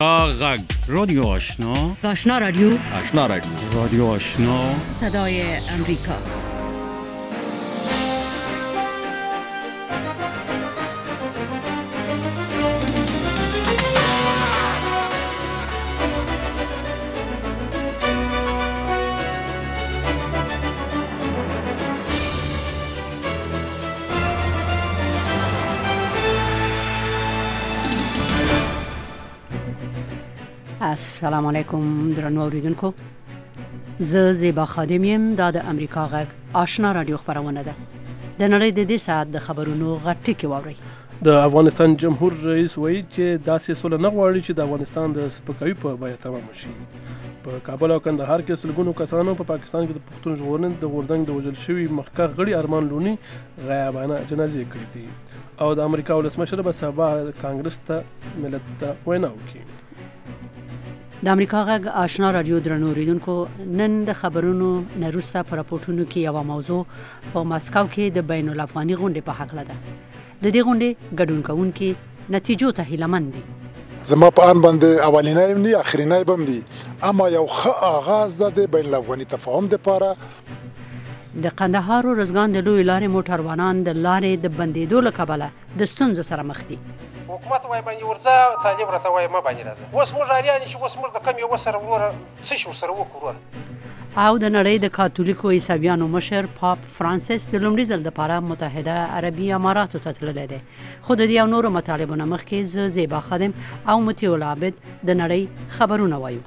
غگ رادیو آشنا، آشنا رادیو، آشنا رادیو، رادیو آشنا، صدای امریکا. السلام علیکم درنو اوریدونکو، زه زیبا خادم یم. دا د امریکا غږ آشنا رادیو خبرونه ده. د نړۍ د دې ساعت د خبرونو غټ ټکی واورئ. د افغانستان جمهور رئیس وایي چې داسې سوله نه غواړي چې د افغانستان د سپکاوي په بیه تمام شي. په کابل او کندهار کې سلګونو کسانو په پاکستان کې د پښتون ژغورنې د غورځنګ د وژل شوي مخکښ غړي ارمان لوني غیابانه جنازې کړې دي او د امریکا ولسمشر به سبا کانګرس ته ملت ته وینا وکړي. د امریکا غږ آشنا رادیو درنو اوریدونکو، نن د خبرونو نه وروسته په راپورټونو کې یوه موضوع په ماسکو کې د بین الافغاني غونډې په هکله ده. د دې غونډې ګډون کوونکي نتیجو ته هیلهمند دي. زما په ان باندې اولینی هم دي اخرینی به هم دي، اما یو ښه آغاز ده د بین الافغاني تفاهم دپاره. د قندهار او روزګان د لویې لارې موټروانان د لارې د بندېدو له کبله د ستونزو سره مخ دي. حکومت وای باندې ورځه، طالب راته وای ما باندې راځه. اوس موږ اړیان چې اوس موږ د کم یو سره وروره څه شي ورسره وکړو. او د نړۍ د کاتولیکو عیسویانو مشر پاپ فرانسیس د لومړي ځل دپاره متحده عربي اماراتو ته تللی دی. خو د دې او نورو مطالبو نه مخکې زه زیبا خادم او مطیع العابد د نړۍ خبرونه وایو.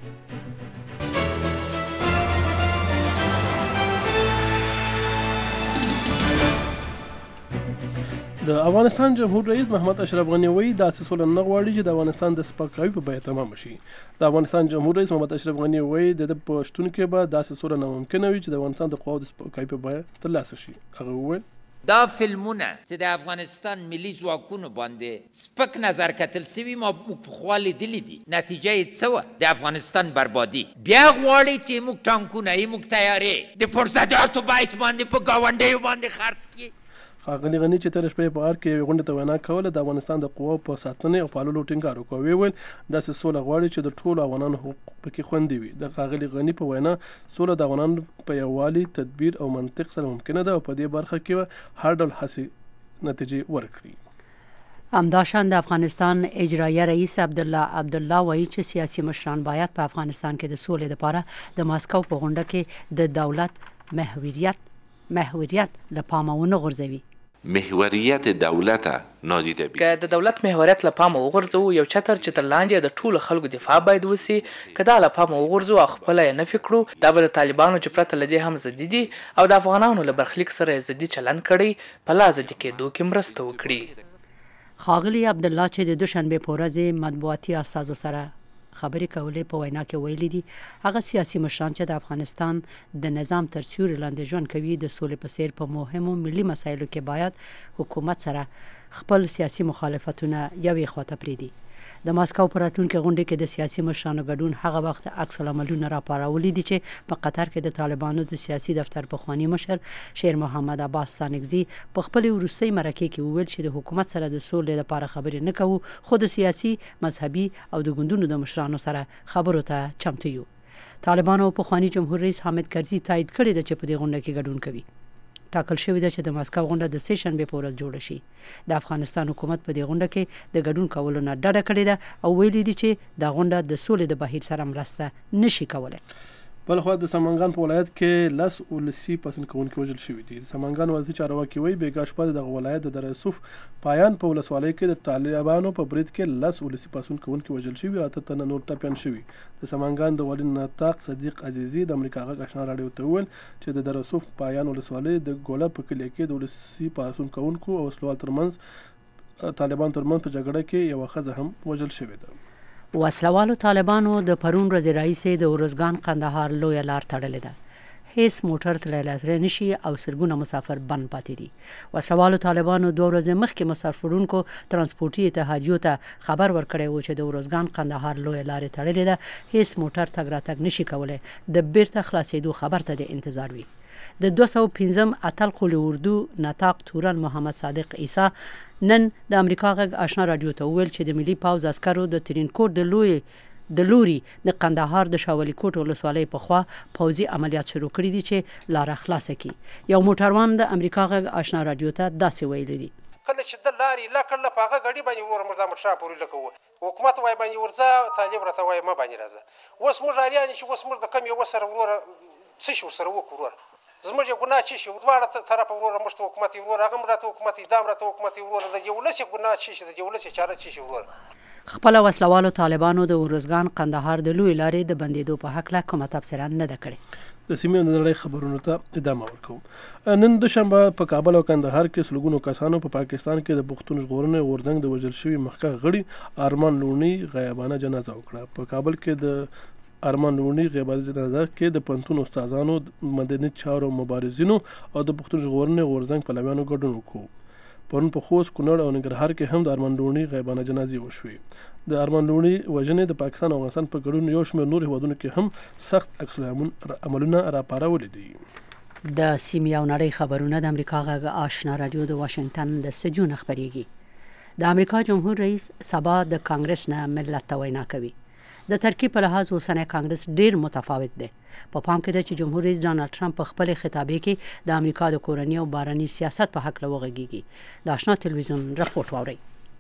د افغانستان جمهور رئیس محمد اشرف غنی وایي داسې سوله نه غواړي چې د افغانستان د سپکاوي په بیه تمام شي. د افغانستان جمهور رئیس محمد اشرف غنی وایي د په شتون کې به داسې سوله ناممکنه وي چې د افغانستان د قواو د سپکاوي په بیه ترلاسه شي. هغه وویل دا فلمونه چې د افغانستان ملي ځواکونو باندې سپک نظر کتل سوي ما پخوا لیدلي دي. نتیجه یې څه وه؟ د افغانستان بربادي. بیا غواړي چې موږ ټانکونه موږ تیارې د پرزداتو باعث باندې په ګاونډیو باندې خرڅ کړي. ښاغلي غني چې تېره شپه یې په ار کې یوې غونډې ته وینا کوله، د افغانستان د قواو په ساتنې او پاللو ټینګار وکړ. ویې ویل داسې سوله غواړي چې د ټولو افغانانو حقوق پکې خوندي وي. د ښاغلي غني په وینا سوله د افغانانو په یووالي، تدبیر او منطق سره ممکنه ده او په دې برخه کې به هر ډول هڅې نتیجې ورکړي. همداشان د افغانستان اجرایه رئیس عبدالله وایي چې سیاسي مشران باید په افغانستان کې د سولې لپاره د ماسکو په غونډه کې د دولت محوریت له پامه ونه غورځوي. محوریت دولت نادیده بگیریم. که د دولت محوریت له پامه وغورځوو، یو چتر چې تر لاندې د ټولو خلکو دفاع باید وسي، که دا له پامه وغورځو او خپله یې نفي کړو، دا به د طالبانو چې پرته له دې هم ضدي دي او د افغانانو له برخلیک سره یې ضدي چلند کړی په لا ضدي کېدو کې مرسته وکړي. ښاغلي عبدالله چې د دوشنبې په ورځ مطبوعاتي استازو سره خبرې کولې په وینا کې ویلي دي هغه سیاسي مشران چې د افغانستان د نظام تر سیوري لاندې ژوند کوي د سولې په څیر په مهمو ملي مسایلو کې باید حکومت سره خپل سیاسي مخالفتونه یوې خواته پرېږدي. د ماسکو په راتلونکې غونډې کې د سیاسي مشرانو ګډون هغه وخت عکس العملونه راپارولي دي چې په قطر کې د طالبانو د سیاسي دفتر پخواني مشر شیر محمد عباس ستانکزي په خپلې وروستۍ مرکې کې وویل چې د حکومت سره د سولې لپاره خبرې نه کوو، خو د سیاسي، مذهبي او د ګوندونو د مشرانو سره خبرو ته چمتو یو. طالبانو پخواني جمهور رئیس حامد کرزي تایید کړی ده چې په دې غونډه کې ګډون کوي. ټاکل شوې ده چې د ماسکو غونډه د سې شنبې په ورځ جوړه شي. د افغانستان حکومت په دې غونډه کې د ګډون کولو نه ډډه کړې ده او ویلي دي چې دا غونډه د سولې د بهیر سره مرسته نشي کولی. بلخوا د سمنګان په ولایت کې 10 ولسي پاڅون کوونکي وژل شوي دي. د سمنګان ولایتي چارواکي وایي بېګا شپه دغه ولایت د دره یوسف پایان په ولسوالۍ کې د طالبانو په برید کې 10 ولسي پاڅون کوونکي وژل شوي او 8 تنه نور ټپیان شوي. د سمنګان د والي نطاق صدیق عزیزي د امریکا غږ آشنا راډیو ته وویل چې د دره یوسف پایان ولسوالۍ د ګوله په کلي کې د ولسي پاڅون کوونکو او وسلوال ترمنځ طالبان ترمنځ په جګړه کې یوه ښځه هم وژل شوې ده. وسلوالو طالبانو د پرون ورځې راهیسې د ارزګان قندهار لویه لار تړلې ده. هیڅ موټر تللی نشي او سلګونه مسافر بند پاتې دي. وسلوالو طالبانو 2 ورځې مخکې مسافرونکو ترانسپورټي اتحادیو ته خبر ورکړی و چې د ارزګان قندهار لویه لارې تړلې ده، هیڅ موټر تګ راتګ نشي کولی، د بیرته خلاصېدو خبر ته د انتظار وي. د 215 اتل قول اردو نطاق تورن محمد صادق عیسی نن د امریکا غږ آشنا رادیو ته ویل چې د ملي پوز عسکرو د ترینکوټ د لوري د قندهار د شاولي کوټ ولسوالۍ په خوا پوځي عملیات شروع کړي دي چې لار خلاصه کړي. یو موټروان د امریکا غږ آشنا رادیو ته داسې ویلي دي: کله چې د لارې لکړله په هغه ګاډي باندې ور مردا مټرا پورې لکه حکومت وای باندې ورځه طالب راته وای ما باندې راځه. اوس موږ اړیان چې اوس موږ د کم یو سره وروره څه شو سره وکړو زموږ یو ګناه چې شي دواړه طرف وروره مشت حکومت وروره هغه راته حکومت دام راته حکومت وروره د یو لسی ګناه چې شي د یو لسی چاره چې شي وروره. خپل وسلوالو طالبانو د ورزګان قندهار د لوی لارې د بندیدو په حق لا کومه تبصره نه ده کړې. د سیمې د نړۍ خبرونو ته ادامه ورکوم. نن د شنبه په کابل او کندهار کې سلګونو کسانو په پاکستان کې د پښتون ژغورنې غورځنګ د وژل شوي مخکښ غړي ارمان لونی غیابانه جنازه وکړه. په کابل کې د ارمان لونی غیابانه جنازه کې د پنتون استادانو مدني چارو مبارزینو او د پښتون ژغورنې غورځنګ پلویانو ګډون وکړ. پرون په خوست، کونړ او ننګرهار کې هم د ارمان لونی غیبانه جنازې وشوې. د ارمان لونی وژنې د پاکستان او افغانستان په ګډون یو شمېر نور هیوادونو کې هم سخت عکس عملونه راپارولي دي. د سیمې او نړۍ خبرونه د امریکا غږ آشنا رادیو د واشنگټن د استودیو نه خپرېږي. د امریکا جمهور رئیس سبا د کانګرس نه ملت ته وینا کوي. د ترکیب په لحاظ اوسنی کانګرس ډیر متفاوت دی. په پام کې ده چې جمهور رئیس ډانلډ ټرمپ په خپل خطابې کې د امریکا د کورنۍ او بهرني سیاست په حق وغږیږي. د آشنا تلویزیون رپورټ واورئ.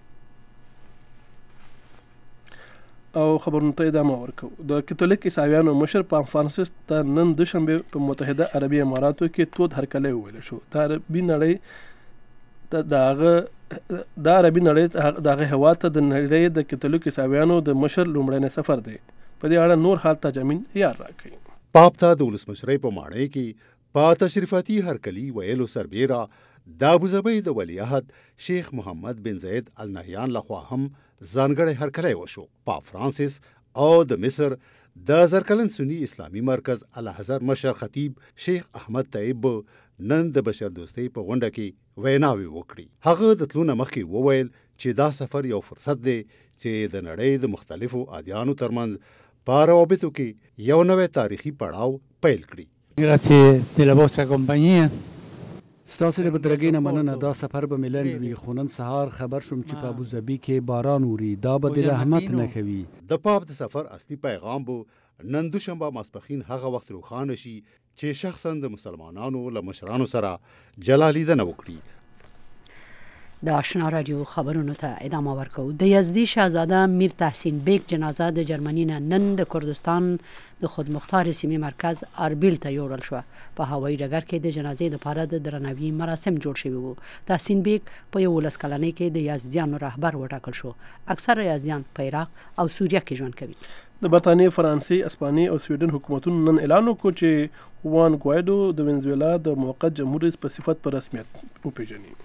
او خبرونو ته ادامه ورکو. د کاتولیک عیسویانو مشر پاپ فرانسیس ته نن دوشنبه په متحده عربي اماراتو کې تود هرکلی وویل شو. د عربي نړۍ د عربي نړۍ دغه هیواد ته د نړۍ د کاتولیک عیسویانو د مشر لومړنی سفر دی. په دې اړه نور حال تجامین یار راکړي. پاپ ته د ولسمشرۍ په ماڼۍ کې په تشریفاتي هرکلي ویلو سربیره د ابوظبي د ولیعهد شیخ محمد بن زاید النهیان لخوا هم ځانګړی هرکلی وشو. پاپ فرانسیس او د مصر د زرکلن سنی اسلامي مرکز اعلیحضرت مشر خطیب شیخ احمد طیب نن د بشر دوستۍ په غونډه کې ویناوې وکړي. هغه د تلو نه مخکې وویل چې دا سفر یو فرصت دی چې د نړۍ د مختلفو ادیانو ترمنځ په روابطو کې یو نوی تاریخي پړاو پیل کړي. ستاسو د بدرګۍ نه مننه. دا سفر به ملن وي، خو نن سهار خبر شوم چې په ابوظبي کې باران وري. دا به د رحمت نښوي. د پاپ د سفر اصلي پیغام به نن دوشنبه ماسپښین هغه وخت روښانه شي چې شخصا د مسلمانانو له مشرانو سره جلا لیدنه وکړي. د آشنا رادیو خبرونو ته ادامه ورکو. د یزدي شاهزاده میر تحسین بیگ جنازه د جرمني نه نن د کردستان د خودمختار سیمې مرکز اربیل ته یوړل شو. په هوایي ډګر کې د جنازې لپاره د درناوي مراسم جوړ شوي وو. تحسین بیگ په 11 کلنۍ کې د یزدیانو رهبر وټاکل شو. اکثره یزدیان په عراق او سوریه کې ژوند کوي. د برطانیې، فرانسې، اسپانیې او سویډن حکومتونو نن اعلان وکړ چې خوان ګوایډو د وینزویلا د موقت جمهور رئیس په صفت په رسمیت وپیژني.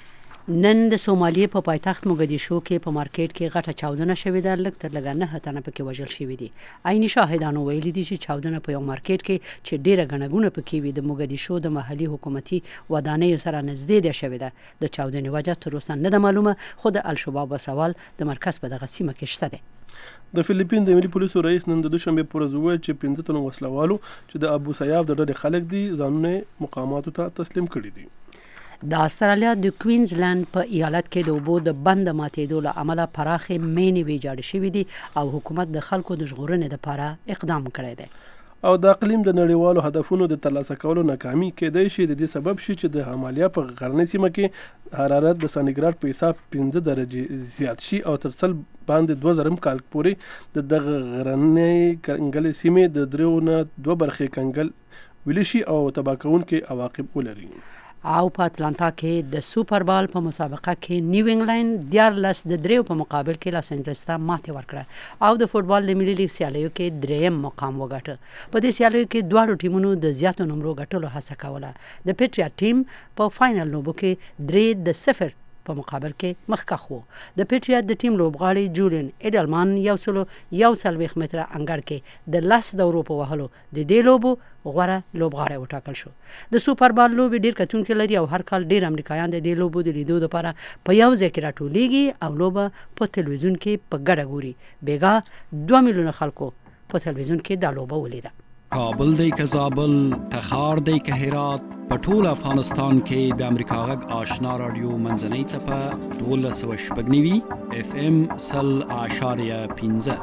نن د سومالیې په پایتخت موګدیشو کې په مارکیټ کې غټه چاودنه شوې ده. لږ تر لږه 9 تنه پکې وژل شوي دي. عیني شاهدانو ویلي دي چې چاودنه په یو مارکیټ کې چې ډیره ګڼه ګوڼه پکې وي د موګدیشو د محلي حکومتي ودانیو سره نږدې ده شوې ده. د چاودنې وجه تر اوسه نه ده معلومه، خو د الشباب سوال د مرکز په دغه سیمه کې شته ده. د فلیپین د ملي پولیسو رئیس نن د دوشنبه پر ورځ وویل چې 15 تنو وسلوالو چې د ابو سیاف د ډلې خلک دي ځانونه مقاماتو ته تسلیم کړي دي. د استرالیا د کوینزلند په ایالت کې د اوبو د بند ماتېدو له امله پراخې مینې ویجاړې شوې دي او حکومت د خلکو د ژغورنې لپاره اقدام کړی دی. او د اقلیم د نړیوالو هدفونو د ترلاسه کولو ناکامي کېدای شي د دې سبب شي چې د هامالیا په غرنۍ سیمه کې حرارت د سانتیګراډ په حساب 15 درجې زیات شي او تر څل باندې 2000 کال پورې د دغه غرنۍ کنګل سیمې د دریو نه 2 برخې کنګل ویل شي او تباه کوونکي عواقب ولري. او په اتلانتا کې د سوپر بال په مسابقه کې نیو انګلند 14 د دریو په مقابل کې لاس انجلس ته ماتې ورکړه او د فوتبال د ملي لیګ سیالیو کې دریم مقام وګاټه. په دې سیالیو کې دواړو ټیمونو د زیاتو نمرو ګټلو هڅه کوله. د پیټریا ټیم په فائنل لوبو کې 3-0 په مقابل کې مخکښ وو. د پیټریا د ټیم لوبغاړي جولین ایډلمان 140 متره انګړ کې د لاس دورو په وهلو د دې لوبو غوره لوبغاړی وټاکل شو. د سوپر بال لوبې ډیر کتونکي لري او هر کال ډیر امریکایان د دې لوبو د لیدو لپاره په یو ځای کې راټولیږي او لوبه په تلویزیون کې په ګډه ګوري. بیګا 2 میلیونه خلکو په تلویزیون کې دا لوبه ولیده. کابل دی که زابل، تخار دی که هرات، په ټول افغانستان کې د امریکا غږ آشنا رادیو منځنۍ څپه 1290 FM 0.15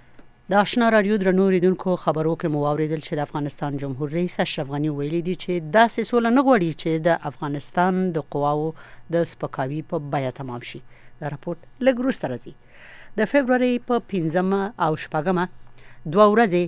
د آشنا رادیو درنو اوریدونکو خبرو کې مو اوریدل چې د افغانستان جمهور رئیس اشرف غنی ویلي دی چې داسې سوله نه غواړي چې د افغانستان د قواو د سپکاوي په بیه تمام شي. دا راپورټ لږ وروسته راځي. د فبرवरी په 15 او 16 دوه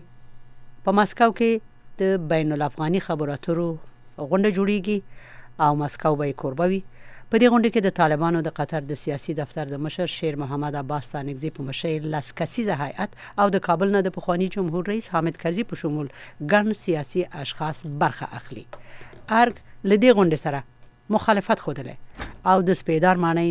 ورځې په ماسکو کې د بین الافغاني خبرو اترو غونډه جوړیږي او ماسکو به کوربوي. په دې غونډه کې د طالبانو د قطر د سیاسي دفتر د مشر شیر محمد عباس تانکزی په مشر لاس کسیزه هیئت او د کابل نه د پخوانی جمهور رئیس حامد کرزي په شمول ګڼ سیاسي اشخاص برخه اخلي. ارګ لدې غونډه سره مخالفت خوده او د سپیدار معنی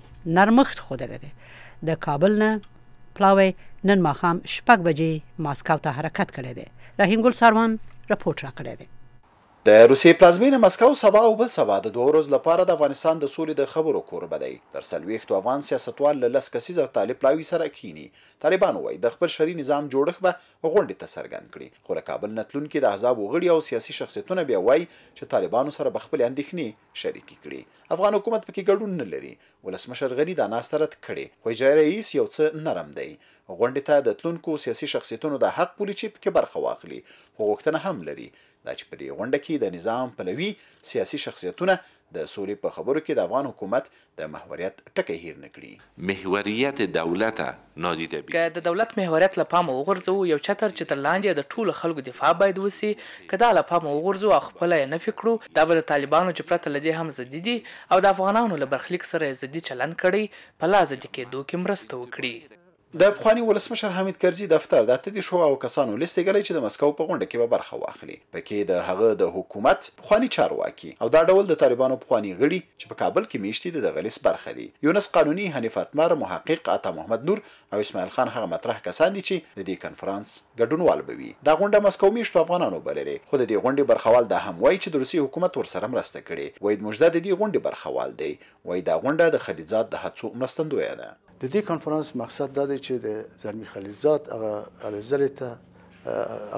نرمښت خوده ده. د کابل نه پلاوی نن ماخام شپږ بجې ماسکو ته حرکت کړی دی. رحیم ګل ساروان رپورټ را کړی دی. د روسیې پلازمینه مسکو سبا او بل سبا د 2 ورځې لپاره د افغانستان د سولې د خبرو کوربه دی. تر 40 افغان سیاستوال له لس کسیزه طالب پلاوي سره کینی. طالبان وایي د خپل شری نظام جوړښت به غونډې ته څرګند کړي. خو کابل نتلون کې د احزاب غړي او سیاسي شخصیتونه بیا وایي چې طالبانو سره به خپل اندېښنې شریکې کړي. افغان حکومت پکې ګډون نه لري. ولسمشر غنی دا ناستره کړي. خو اجرایي رئیس یو څه نرم دی. غونډې ته د تلونکو سیاسي شخصیتونو د حق پولی چې پکې برخه واخلي. خو غوښتنه هم لري دا چې په دې غونډه کې د نظام پلوي سیاسي شخصیتونه د سولې په خبرو کې د افغان حکومت د محوریت ټکی هیر نه کړي. محوریت دولت نادیده بي که د دولت محوریت له پامه وغورځو یو چتر چې تر لاندې د ټولو خلکو دفاع باید وسی که دا له پامه وغورځو او خپل یې نه فکرو دا به د طالبانو چې پرته لدې هم ضدي دي او د افغانانو له برخلیک سره ضدي چلند کړي په لا ضدي کېدو کې مرسته وکړي. د پخوانی ولسمشر حامد کرزي دفتر د اتدې شو او کسانو لیست غلې چې د مسکو په غونډه کې به برخه واخلي. پکې د هغه د حکومت پخوانی چارواکي او دا ډول د طالبانو پخوانی غړي چې په کابل کې میشتي د غلیس برخه دي. یونس قانوني، حنیف اتمر، محقق عطا محمد نور او اسماعیل خان هغه مطرح کسان دي چې د دې کنفرانس ګډونوال بوي. دا غونډه مسکو میشت افغانانو بللې. خو د دې غونډې برخوال د هم وایي چې د روسي حکومت ورسره مرسته کړي. وید مجدد د دې غونډې برخوال دی. وایي دا غونډه د خلیزات د هڅو مرستندوی ده. د دې کانفرنس مقصد دا دی چې د زلمی خلیزات هغه الزلې ته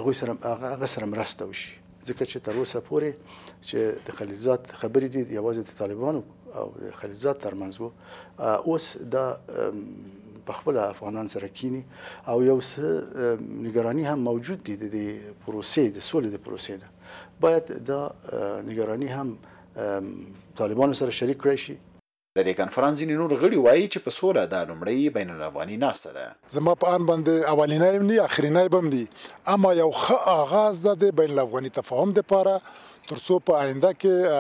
هغه سره مرسته وشي. ځکه چې تر اوسه پورې چې د خلیزات خبرې دي یوازې د طالبانو او د خلیزات ترمنځ وو. اوس دا په خپل افغانان سره کینی او یو څه نگرانی هم موجود دي د پروسې د سولې د پروسې نه. باید دا نگرانی هم طالبانو سره شریک کړی شي. د دې کنفرانس ځینې نور غړي وایي چې په سوله دا لومړی بین الافغاني ناسته ده. زما په ان باندې اولینای هم نه اخرینای بم دي، اما یو ښه آغاز ده د بین الافغاني تفاهم لپاره ترڅو په آینده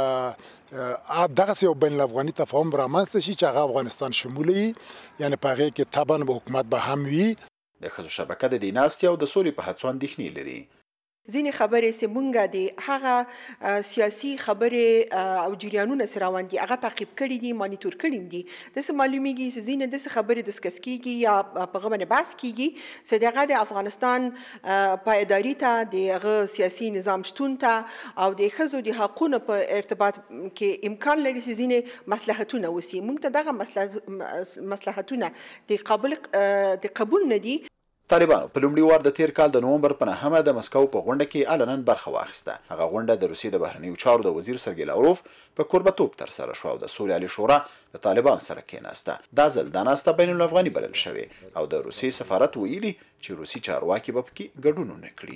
کې دغه یو بین الافغاني تفاهم رامنځته شي چې هغه افغانستان شمولي، یعنی په هغه کې طبعا به حکومت به هم وي. د ښځو شبکه د دې ناستې او د سولې په هڅو اندېښنې لري. ځینې خبرې چې مونږه د هغه سیاسي خبرې او جریانونه سره روان دي هغه تعقیب کړي دي، مانیټور کړي دي. داسې معلومیږي چې ځینې داسې خبرې ډسکس کیږي یا په هغه باندې بحث کیږي چې دغه د افغانستان پایداري ته، د هغه سیاسي نظام شتون ته او د ښځو د حقونو په ارتباط کې امکان لري چې ځینې مصلحتونه وسی. مونږ ته دغه مصلحتونه د قبول نه دي. طالبانو په لومړي وار د تیر کال د نومبر په 9 د مسکو په غونډه کې علناً برخه واخیسته. هغه غونډه د روسیې د بهرنیو چارو د وزیر سرګی لاوروف په کوربتوب تر سره شو او د سولې عالی شورا د طالبان سره کېناسته. دا ځل دا ناسته بین الافغاني بلل شوې او د روسیې سفارت ویلي چې روسي چارواکي به پکې ګډون ونه کړي.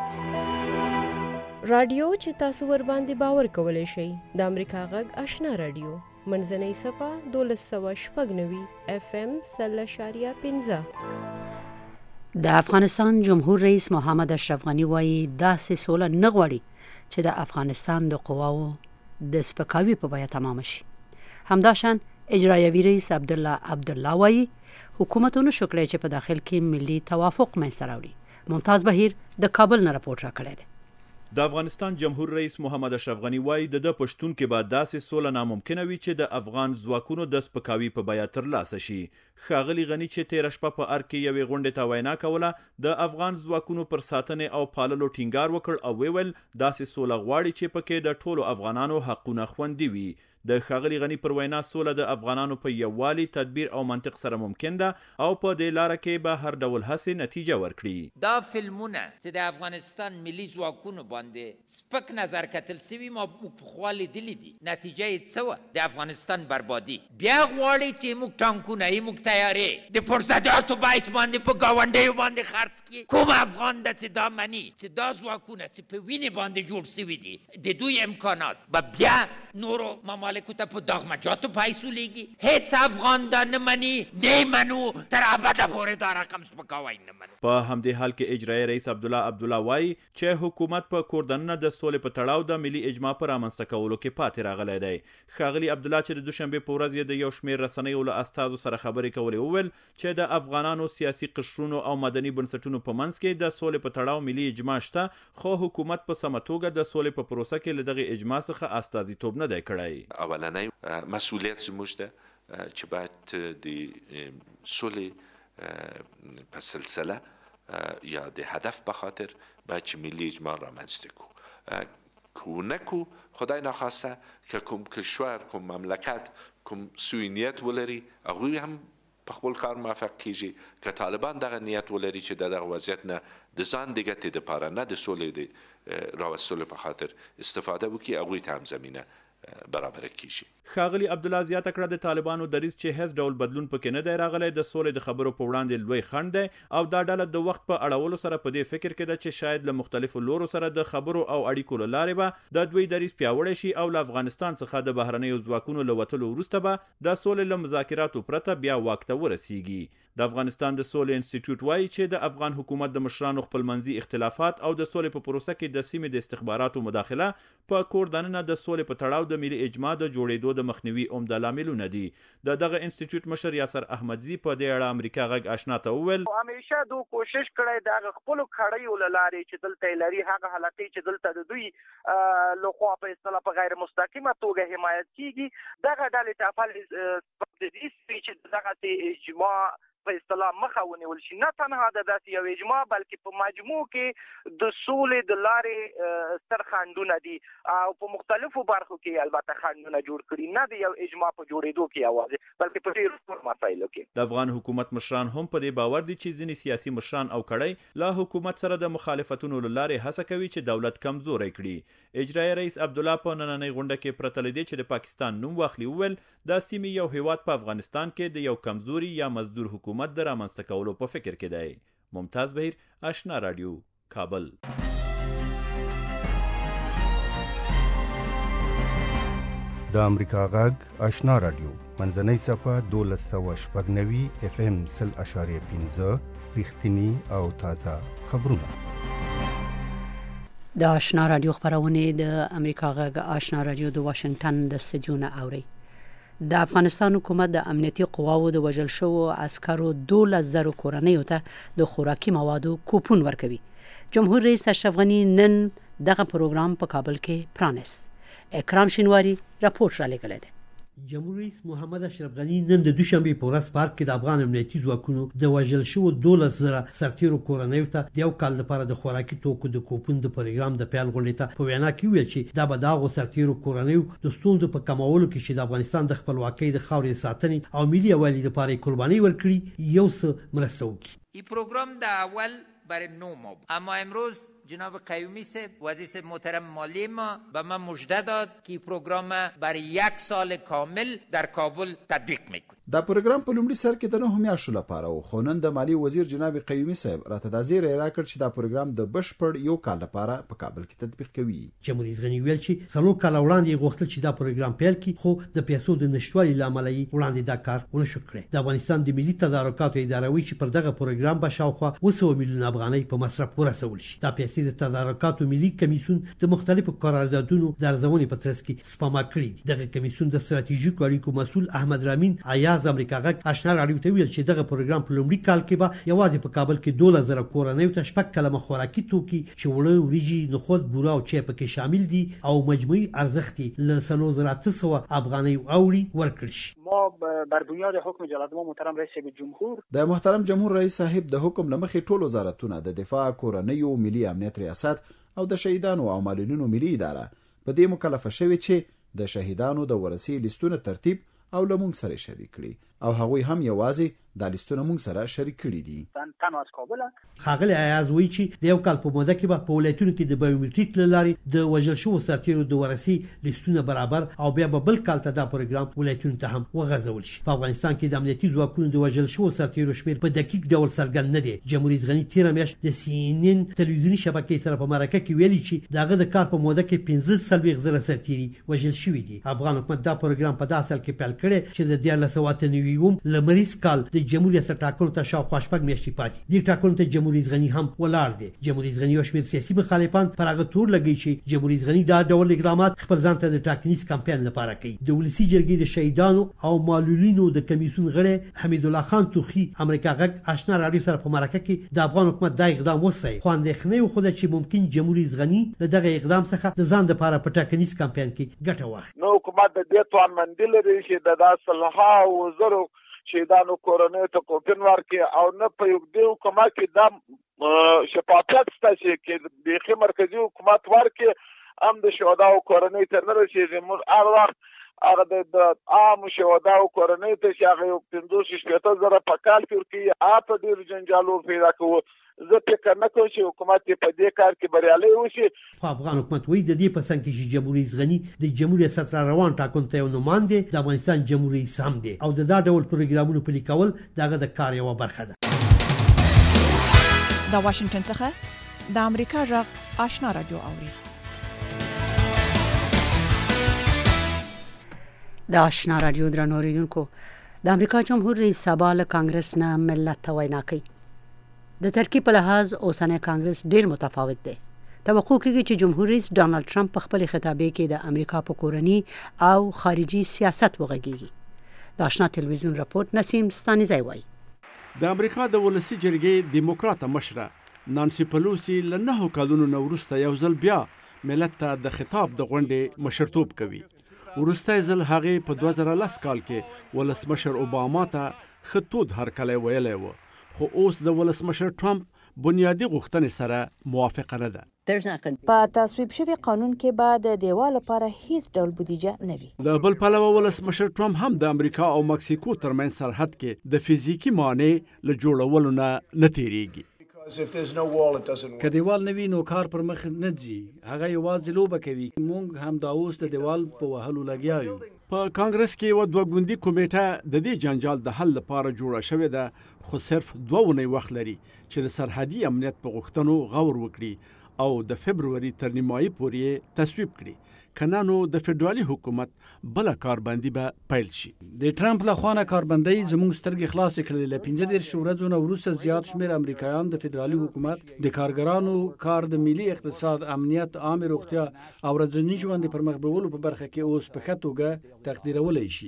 رادیو چې تاسو ور باندې باور کولای شئ د امریکا غږ آشنا رادیو منځنۍ صفه 1290 FM 0.15. د افغانستان جمهور رئیس محمد اشرف غنی وایي داسې سوله نه غواړي چې د افغانستان د قواو د سپکاوي په بیه تمام شي. همداشان اجرایوي رئیس عبدالله وایي حکومتونو شو کړی چې په داخل کې ملي توافق منځته راوړي. ممتاز بهیر د کابل نه راپورټ راکړی دی. د افغانستان جمهور رئیس محمد اشرف غنی وایي د پښتون کې به داسې سوله ناممکنه وي چې د افغان ځواکونو د سپکاوي په بیه ترلاسه شي. ښاغلي غنی چې تیره شپه په ارګ کې یوې غونډې ته وینا کوله د افغان ځواکونو پر ساتنې او پاللو ټینګار وکړ او ویل داسې سوله غواړي چې پکې د ټولو افغانانو حقونه خوندي وي. د ښاغلي غني پر وینا سوله د افغانانو په یووالي تدبیر او منطق سره ممکن ده او په دې لاره کې به هر ډول هڅې نتیجه ورکړي. دا فلمونه چې د افغانستان ملي ځواکونو باندې سپک نظر کتل سوي ما پخوا لیدلي دي، نتیجه یې څه وه؟ د افغانستان بربادي. بیا غواړئ چې موږ ټانکونه موږ تیارې د فرصتاتو باعث باندې په ګاونډیو باندې خرڅ کړي. کوم افغان ده چې دا مني چې دا ځواکونه چې په وینې باندې جوړ سوي دي د دوی امکانات به بیا نورو ممالکو ته په دغمجاتو پیسو لیږي؟ هیڅ افغان دا نه مني، نه منو، تر ابده پورې دا رقم سپکاوی نه منو. په همدې حال کې اجرایي رئیس عبدالله وایي چې حکومت په کوردننه د سولې په تړاو د ملي اجماع په رامنځته کولو کې پاتې راغلی دی. ښاغلي عبدالله چې د دوشنبې په ورځ یې د یو شمېر رسنیو له استازو سره خبرې کولې وویل چې د افغانانو سیاسي قشرونو او مدني بنسټونو په منځ کې د سولې په تړاو ملي اجماع شته، خو حکومت په سمه توګه د سولې په پروسه کې له دغې اجماع څخه استازیتوب نه دی کړی. اولنی مسئولیت زموږ ده چې باید د سولې په سلسله یا د هدف به خاطر باید چې ملي اجماع رامنځته کو نکو خدای ناخواسته که کوم کشور کوم مملکت کوم سوی نیت ولري هغوی هم په خپل کار موفق کیږي که طالبان دغه نیت ولري چې دغه وضعیت نه د ځان د ګټې دپاره نه د سولې د راوستلو په خاطر استفاده وکړي هغوی ته هم زمینه برابر کیږي. ښاغلي عبدالله زیاته کړه د طالبانو دریځ چې هیڅ ډول بدلون پکې نه دی راغلی د سولې د خبرو په وړاندې لوی خنډ دی او دا ډله د وخت په اړولو سره په دې فکر کې ده چې شاید له مختلفو لورو سره د خبرو او اړیکو له لارې به د دوی دریځ پیاوړی شي او له افغانستان څخه د بهرنیو ځواکونو له وتلو وروسته به د سولې له مذاکراتو پرته بیا واک ته ورسیږي. د افغانستان د سولې انسټیټیوټ وایي چې د افغان حکومت د مشرانو خپلمنځي اختلافات او د سولې په پروسه کې د سیمې د استخباراتو مداخله په کوردننه د سولې په تړاو د ملي اجماع د جوړېدو د مخنیوي عمده لاملونه دي. دغه انسټیټیوټ مشر یاسر احمدزي په دې اړه امریکا غږ آشنا ته وویل همیشه دو کوشش کړی د خپل کړیو لارې چې دلته لري هغه حلقې چې دلته د دوی لخوا په اصطلاح په غیر مستقیمه توګه حمایت کیږي دغه ډلې ته خپل د دې چې دغه اجماع په اصطلاح مخه ونیول شي، نه تنها د داسې یو اجماع بلکې په مجموع کې د سولې د لارې ستر خنډونه دي او په مختلفو برخو کې البته خنډونه جوړ کړي، نه د یو اجماع په جوړېدو کې یوازې بلکې په ډېرو مسایلو کې. د افغان حکومت مشران هم په دې باور دي چې ځینې سیاسي مشران او کړۍ له حکومت سره د مخالفتونو له لارې هڅه کوي چې دولت کمزوری کړي. اجرایي رئیس عبدالله په نننۍ غونډه کې پرته له دې چې د پاکستان نوم واخلي وویل د سیمې یو هیواد په افغانستان کې د یو کمزوري یا مزدور حکومت د رامنځته کولو په فکر کې دی. ممتاز بهیر، آشنا رادیو، کابل. د امریکا غږ آشنا رادیو منځنۍ صفحه 1290 FM 0.15 رښتینی او تازه خبرونه. د آشنا رادیو خبرونه د امریکا غږ آشنا رادیو د واشنگټن د استودیو نه اوري. د افغانستان حکومت د امنیتي قواو د وژل شوو عسکرو 12,000 کورنیو ته د خوراکي موادو کوپون ورکوي. جمهور رئیس اشرف غني نن دغه پروګرام په کابل کې پرانست. اکرام شینواری راپور را لګلې ده. جمهور رئیس محمد اشرف غني نن د دوشنبه په ورځ پارک کې د افغان امنیتي ځواکونو د وژل شوو 12,000 سرتیرو کورنیو ته د یو کال لپاره د خوراکي توکو د کوپون د پروګرام د پیل غونډې ته په وینا کې ویل چې دا به دغه سرتیرو کورنیو د ستونزو په کمولو کې چې د افغانستان د خپلواکۍ د خاورې ساتنې او ملي یووالي لپاره قرباني ورکړي یو څه مرسته وکړي. این پروگرام در اول برای 9 ماه اما امروز جناب قیومی صاحب وزیر محترم مالی ما به من مژده داد که پروگرام برای 1 سال کامل در کابل تطبیق میکنه. دا پروګرام په لومړي سر کې د 9 میاشتو لپاره و خو نن د مالی وزیر جناب قیومی صاحب راته د زیری راکړ چې دا پروګرام د بشپړ یو کال لپاره په کابل کې تطبیق کوي. جمهور رئیس غني ویل چې څلور کال وړاندې غوښتل چې دا پروګرام پیل کړي خو د پیسو د نشټوالي لامل یې وړاندې دا کار ونه شو کړی. د افغانستان د ملي تدارکاتو اداره وی چې پر دغه پروګرام به شاوخوا 200 میلیون افغانۍ په مصرف ورسول شي. دا پیسې د تدارکاتو ملي کمیسیون د مختلفو قراردادونو د ارزونې په ترڅ کې سپما کړي. دغه کمیسیون د ستراتیژیکو اړیکو مسؤل احمد رامین ایاز امریکا غږ آشنا رادیو ته ویل چې دغه پروګرام په لومړي کال کې به یوازې په کابل کې 12,000 کورنیو ته شپږ کلمه خوراکي توکي چې وړه وریجې نخود بوره او چای پکې شامل دي او مجموعي ارزښت له 3,900 افغانۍ اوړي ورکړل شي. ما بر بنیاد حکم جلالت محترم رئیس جمهور د محترم جمهور رئیس صاحب د حکم لمخې ټول وزارتونه د دفاع، کورنیو، ملي امنیت ریاست او د شهیدانو او معلولینو ملي اداره په دې مکلفه شوي چې د شهیدانو د ورثي لیستونه ترتیب او له موږ سره شریک کړي او هغوی هم یوازې دا لیستونه موږ سره شریک کړي دي. ښاغلی ایاز وایي چې د یو کال په موده کې به په ولایتونو کې د بایومټریک له لارې د وژل شوو سرتیرو د ورثي لیستونه برابر او بیا به بل کال ته دا پروګرام ولایتونو ته هم وغځول شي. په افغانستان کې د امنیتي ځواکونو د وژل شوو سرتیرو شمېر په دقیق ډول څرګند نه دی. جمهوریت غني تېره میاشت د CNN تلویزیوني شبکې سره په مرکه کې ویلي چې د هغه د کار په موده کې 45,000 سرتیري وژل شوي دي. افغان حکومت دا پروګرام په داسې حال کې پیل کړی چې د 1998 لمریز کال د جمهوریت ټاکنو ته شاوخوا 6 میاشتې پاتې دي. ټاکنو ته جمهوریت غني هم ولاړ دی. جمهوریت غني او شمېر سیاسي مخالفان پر هغه تور لګي چې جمهوریت غني دا ډول اقدامات خپل ځان ته د ټاکنیز کمپاین لپاره کوي. د ولسي جرګې د شهیدانو او معلولینو د کمیسیون غړی حمید الله خان توخي امریکا غږ آشنا راډیو سره په مرکه کې د افغان حکومت دا اقدام وستایي، خو اندېښنې وښوده چې ممکن جمهوریت غني له دغه اقدام څخه د ځان لپاره په ټاکنیز کمپاین کې ګټه واخلي. نو حکومت د دې توانمندي لري چې د 10,000 شهیدانو کورنۍ ته کوپن ورکړي او نه په یو دی حکومت کې دا شفافیت شته چې بیخي مرکزي حکومت ورکړي هم د شهداو کورنۍ ته نه رسېږي. موږ هر وخت هغه د عامو شهداو کورنۍ ته چې هغه 50,000 په کال کې ورکوي هغه په ډېرو جنجالو پیدا کوو. زه فکر نه کوم چې حکومت په دې کار کې بریالی وشي. خو افغان حکومت وایي د دې په څنګ کې چې جمهوریت غني د جمهوریت سره روان ټاکنو ته یو نومان دی، د افغانستان جمهوریت هم دی او د دا ډول پروګرامونو پلي کول دغه د کار یوه برخه ده. د واشنگټن څخه د امریکا غږ آشنا راډیو اوري. د آشنا راډیو درنو اوریدونکو، د امریکا جمهور رئیس سبا له کانګرس نه ملت ته وینا کوي. د ترکیب په لحاظ اوسنی کانګرس ډیر متفاوت دی. توقع کېږي چې جمهور رئیس ډانلډ ټرمپ په خپل خطابې کې د امریکا په کورني او خارجي سیاست وغږیږي. د آشنا تلویزیون راپورټ نسیم ستانیزی وایي. د امریکا د ولسی جرګې دیموکراټه مشره نانسی پلوسی له 9 کالونو نه وروسته یو ځل بیا ملت ته د خطاب د غونډې مشرتوب کوي. وروستی ځل هغې په 2010 کال کې ولسمشر اوباما ته خطود هرکلی ویلی و، خو اوس د ولسمشر ټرمپ بنیادی غوښتنې سره موافقه نه ده. په تصویب شوي قانون کې به د دیوال لپاره هیڅ ډول بودیجه نه وي. د بل پلوه ولسمشر ټرمپ هم د امریکا او مکسیکو ترمنځ سرحد کې د فزیکي مانع له جوړولو نه تیریږي. که دیوال نه وي نو کار پر مخ نه ځي، هغه یوازې لوبه کوي. موږ هم دا اوس د دیوال په وهلو لګیا یو. په کانګرس کې یوه 2 ګوندي کمیټه د دې جنجال د حل لپاره جوړه شوې ده، خو صرف 2 اونۍ وخت لري چې د سرحدي امنیت په غوښتنو غور وکړي او د فبروري تر نیمایي پورې تصویب کړي. کنه نو د فدرالي حکومت بله کاربندي به پیل شي. د ټرمپ له خوا نه کاربندۍ زموږ سترګې خلاصې کړلې. له 15 ورځو نه وروسته زیات شمېر امریکایان د فدرالي حکومت د کارګرانو کار، د ملي اقتصاد، امنیت، عامې روغتیا او ورځني ژوند د پرمخ بیولو په برخه کې اوس په ښه توګه تقدیرولی شي.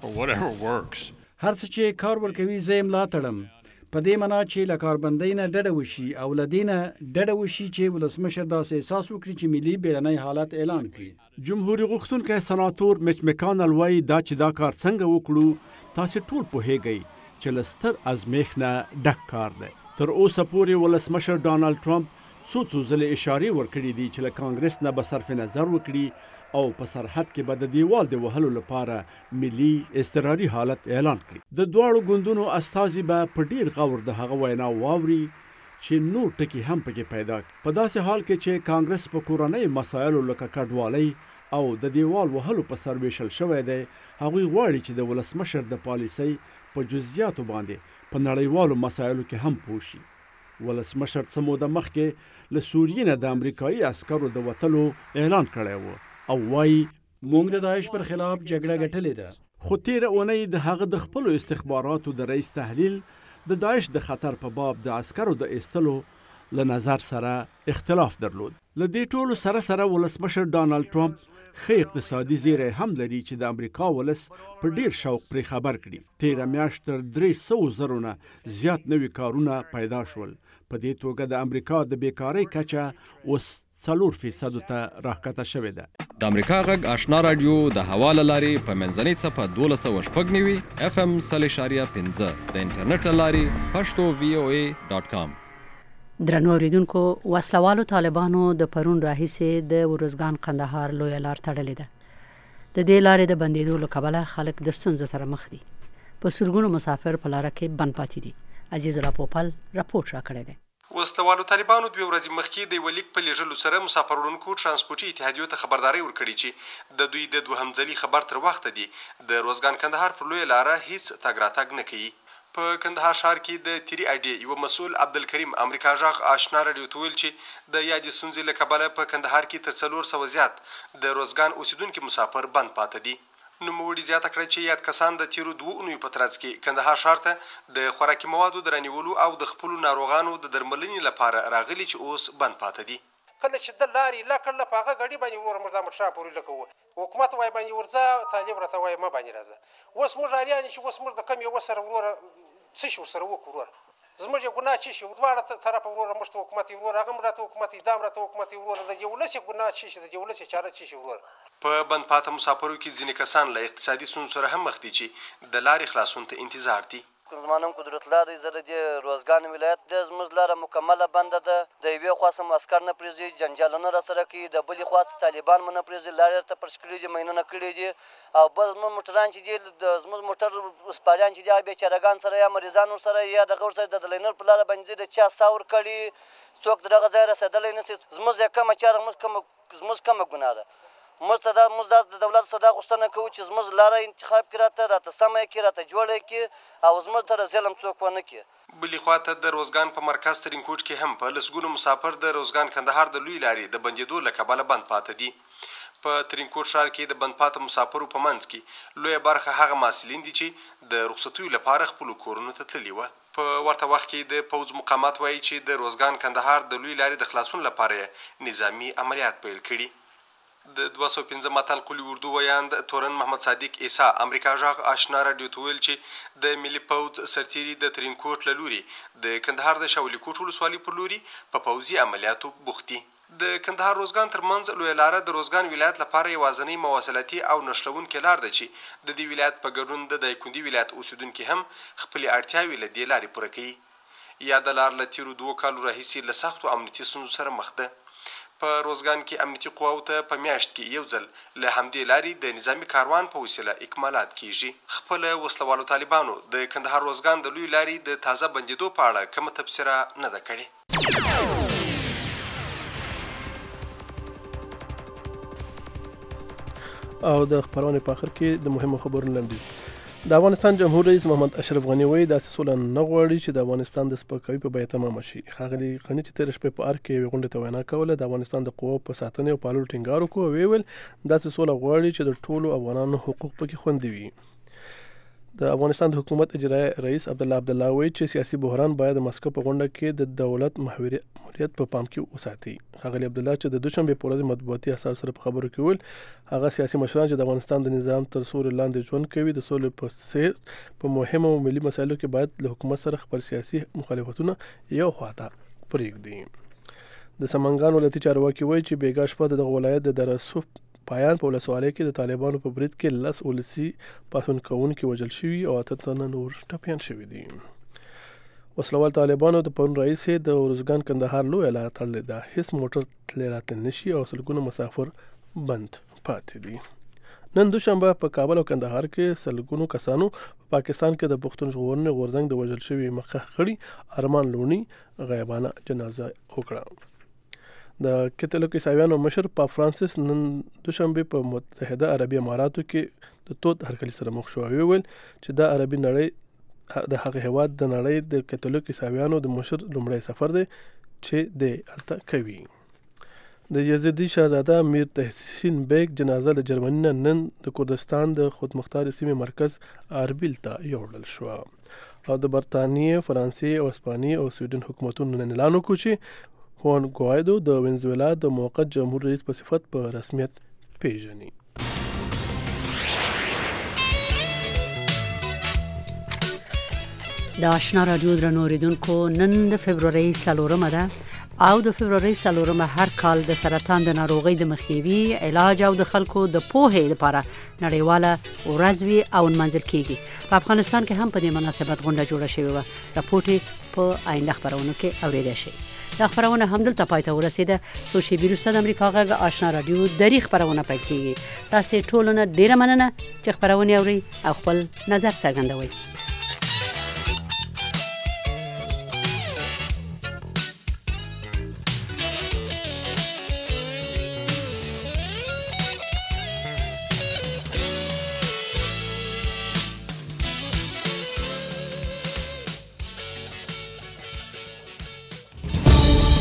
هر څه چې کار ورکوي زه یې ملا تړم، په دې معنا چې له کاربندۍ نه ډډه وشي او له دې نه ډډه وشي چې ولسمشر داسې احساس وکړي چې ملي بیړنی حالت اعلان کړي. جمهوري غوښتونکی سناتور میچ مکانل وایي دا چې دا کار څنګه وکړو تاسې ټول پوهیږئ چې له ستر ازمیښت نه ډک کار دی. تر اوسه پورې ولسمشر ډانلډ ټرمپ څو ځلې اشارې ورکړي دي چې له کانګرس نه به صرف نظر وکړي او په سرحد کې به د دیوال د وهلو لپاره ملي اضطراري حالت اعلان کړي. د دواړو ګوندونو استازي به په ډیر غور د هغه وینا واوري چې نور ټکي هم پکې پیدا کړي. په داسې حال کې چې کانګرس په کورنۍ مسایلو لکه کډوالۍ او د دیوال وهلو په سر ویشل شوی دی، هغوی غواړي چې د ولسمشر د پالیسۍ په جزئیاتو باندې په نړیوالو مسایلو کې هم پوه شي. ولسمشر څه موده مخکې له سوریې نه د امریکایي عسکرو د وتلو اعلان کړی و او وایي موږ د داعش پر خلاف جګړه ګټلې ده. خو تیره اونۍ د هغه د خپلو استخباراتو د رئیس تحلیل د داعش د خطر په باب د عسکرو د ایستلو له نظر سره اختلاف درلود. له دې ټولو سره ولسمشر ډانلډ ټرمپ ښه اقتصادي زیری هم لري چې د امریکا ولس په ډیر شوق پرې خبر کړي. تیره میاشت تر 300,000 نه زیات نوي کارونه پیدا شول. په دې توګه د امریکا د بیکارۍ کچه اوس 4% ته راښکته شوې ده. د امریکا غږ آشنا راډیو د هوا له لارې په منځنۍ څپه 12.9 FM 0.5 د انټرنیټ له لارې پښتو VOA.com. درنو اوریدونکو، وسلوالو طالبانو د پرون راهیسې د ورزګان قندهار لویه لار تړلې ده. د دې لارې د بندېدو له کبله خلک د ستونزو سره مخ دي. په سلګونو مسافر په لاره کې بند پاتې دي. عزیز الله پوپل راپورټ راکړی دی. وسلوالو طالبانو 2 ورځې مخکې د یو لیک په لیږلو سره مسافروړونکو ترانسپورټي اتحادیو ته خبرداري ورکړې چې د دوی د دوهم ځلي خبر تر وخته دی د روزګان کندهار پر لویه لاره هیڅ تګ راتګ نه کوي. په کندهار ښار کې د تیری اډې یو مسؤل عبدالکریم امریکا ژغ آشنا راډیو ته ویل چې د یادې ستونزې له کبله په کندهار کې تر 400 زیات د روزګان اوسیدونکي مسافر بند پاتې دي. نوموړي زیاته کړه چې یاد کسان د تیرو 2 اونیو په ترڅ کې کندهار ښار ته د خوراکي موادو د رانیولو او د خپلو ناروغانو د درملنې لپاره راغلي چې اوس بند پاتې دي. کله چې د لارې لا کړله په هغه ګاډي باندې ور مردا مټرا پورې لکه حکومت وای باندې ورځه طالب راته وای ما باندې راځه اوس موږ اړیان چې اوس موږ د کم یو سره وروره څه شو سره وکړو زموږ ګناه چې شو دواړه طرف وروره مشت حکومت وروره هغه راته حکومت دام راته حکومت وروره د جولسي ګناه چې د جولسي چاره چې شو وروره په بند پاته مسافرو کې ځینې کسان له اقتصادي ستونزو سره هم مخ دي چې د لارې خلاصون ته انتظار دي. زمانم قدرت لارې زره د روزګان ولایت د زموږ لاره مکمله بنده ده. د یوې خوا سم عسکر نه پرېږدي جنجالونه راسره کوي د بلې خوا طالبان مو نه پرېږدي لارې ته پرش کړي دي مینونه کړي دي او بل زموږ موټران چې دي د زموږ موټر سپاریان چې دي بیچارهګان سره یا مریضان ورسره یا دغه ورسره د لینر په لاره باندې د چا سا ورکړي څوک دغه ځای رسېدلی نه شي. زموږ کومه چاره زموږ کومه ګناه ده. موږ د دولت څخه دا غوښتنه کوو چې زموږ لاره انتخاب کړي راته سمه کړي راته جوړه کړي او زموږ سره ظلم څوک ونه کړي. بلې خواته د روزګان په مرکز ترینکوټ کې هم په لسګونو مسافر د روزګان کندهار د لوی لارې د بندېدو له کبله بند پاته دي. په ترینکوټ ښار کې د بند پاته مسافرو په منځ کې لویه برخه هغه محصلین دي چې د رخصتیو لپاره خپلو کورونو ته تللي وه. په ورته وخت کې د پوځ مقامات وایي چې د روزګان کندهار د لوی لارې د خلاصون لپاره نظامي عملیات پیل کړي. د 215 متن قلی اردو ویاند تورن محمد صادق عیسی امریکا ژغ آشنا راډیو ته ویل چې د ملي پوځ سرتیري د ترینکوټ له لوري د کندهار د شاولي کوټ ولسوالۍ پر لوري په پوځي عملیاتو بوخت دي. د کندهار روزګان ترمنځ لویه لاره د روزګان ولایت لپاره یوازینۍ مواصلاتي او نښلوونکې لار ده چې د دې ولایت په ګډون د دایکنډي ولایت اوسیدونکي هم خپلې اړتیاوې له دې لارې پوره کوي. یاده لار له تیرو 2 کالو راهیسې له سختو امنیتي ستونزو سره مخ ده. په روزګان کې امنیتي قواو ته په میاشت کې یو ځل له همدې لارې د نظامي کاروان په وسیله اکمالات کیږي. خپله وسلوالو طالبانو د کندهار روزګان د لوی لارې د تازه بندېدو په اړه کومه تبصره نه ده کړې. او د خبرونې په اخر کې د مهمو خبرونو لنډیز. د افغانستان جمهور رئیس محمد اشرف غنی وایي داسې سوله نه غواړي چې د افغانستان د سپکاوي په بیه تمامه شي. ښاغلي غني چې تېره شپه په ارګ کې یوې غونډې ته وینا کوله د افغانستان د قواو په ساتنې او پاللو ټینګار وکړو او ویل داسې سوله غواړي چې د ټولو افغانانو حقوق پکې خوندي وي. د افغانستان د حکومت اجرایي رئیس عبدالله وایي چې سیاسي بحران باید د مسکو په غونډه کې د دولت محوریت په پام کې وساتي. ښاغلي عبدالله چې د دوشنبې په ورځ مطبوعاتي اساس سره په خبرو کې ویل هغه سیاسي مشران چې د افغانستان د نظام تر سوري لاندې ژوند کوي د سولې په څیر په مهمو ملي مسایلو کې باید له حکومت سره خپل سیاسي مخالفتونه یو خواته پرېږدي. د سمنګان ولایتي چارواکي وایي چې بیګا شپه دغه ولایت د درسوف پایان په ولسوالۍ کې د طالبانو په برید کې 10 ولسي پاڅون کوونکي وژل شوي او 8 تنه نور ټپیان شوي دي. وسلوال طالبانو د پرون رئیس د روزګان کندهار لویه لاره تړلې ده. هیڅ موټر تللی راتللی نشي او سلګونه مسافر بند پاتې دي. نن دوشنبه په کابل او کندهار کې سلګونو کسانو په پاکستان کې د پښتون ژغورنې غورځنګ د وژل شوي مخکښ غړي ارمان لوني غیبانه جنازه وکړه. د کاتولیک عیسویانو مشر پاپ فرانسیس نن دوشنبه په متحده عربي اماراتو کې د تود هرکلي سره مخ شو او ویل چې د عربي نړۍ د هغه هیواد د نړۍ د کاتولیک عیسویانو د مشر لومړی سفر دی چې د هلته کوي. د یزدي شاهزاده میر تحسین بیگ جنازه له جرمني نه نن د کردستان د خودمختار سیمې مرکز اربیل ته یوړل شو او د برتانیې، فرانسې او اسپانیې او سویډن حکومتونو نن اعلان وکړ چې خوان ګوایدو د وینزویلا د موقت جمهور رئیس په صفت په رسمیت پیژني. د آشنا راډیو درنو اوریدونکو نن د فبرورۍ 4 ده او د فبرवरी 4 هر کال د سرطان د ناروغۍ د مخنیوي علاج او د خلکو د پوهې لپاره نړیواله ورځ وي او نمانځل کیږي. په افغانستان کې هم په دې مناسبت غونډه جوړه شوې وه. راپورټ په آینده خبرونو کې اوریدای شئ. دا خبرونه همدلته پای ته ورسیده. څو شېبې وروسته د امریکا غږ آشنا رادیو درې خبرونه پیل کیږي. تاسې ټولو نه ډیره مننه چې خبرونه اورئ او خپل نظر څرګندوئ.